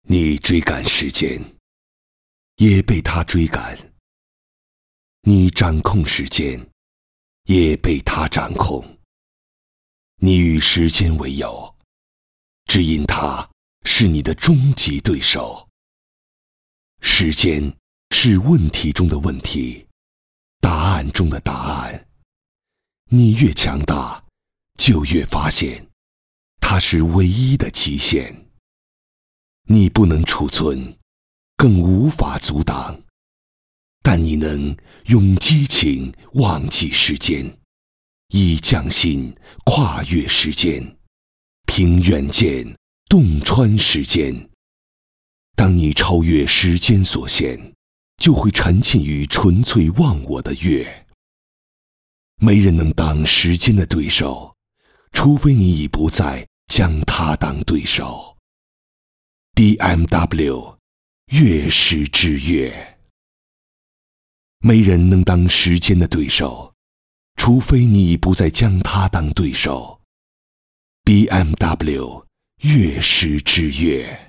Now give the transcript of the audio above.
你追赶时间，也被它追赶；你掌控时间，也被它掌控。你与时间为友，只因它是你的终极对手。时间是问题中的问题，答案中的答案。你越强大，就越发现它是唯一的极限。你不能储存，更无法阻挡，但你能用激情忘记时间，以匠心跨越时间，凭远见洞穿时间。当你超越时间所限，就会沉浸于纯粹忘我的乐。没人能当时间的对手，除非你已不再将它当对手。BMW 乐师之乐。没人能当时间的对手，除非你已不再将它当对手。BMW 乐师之乐。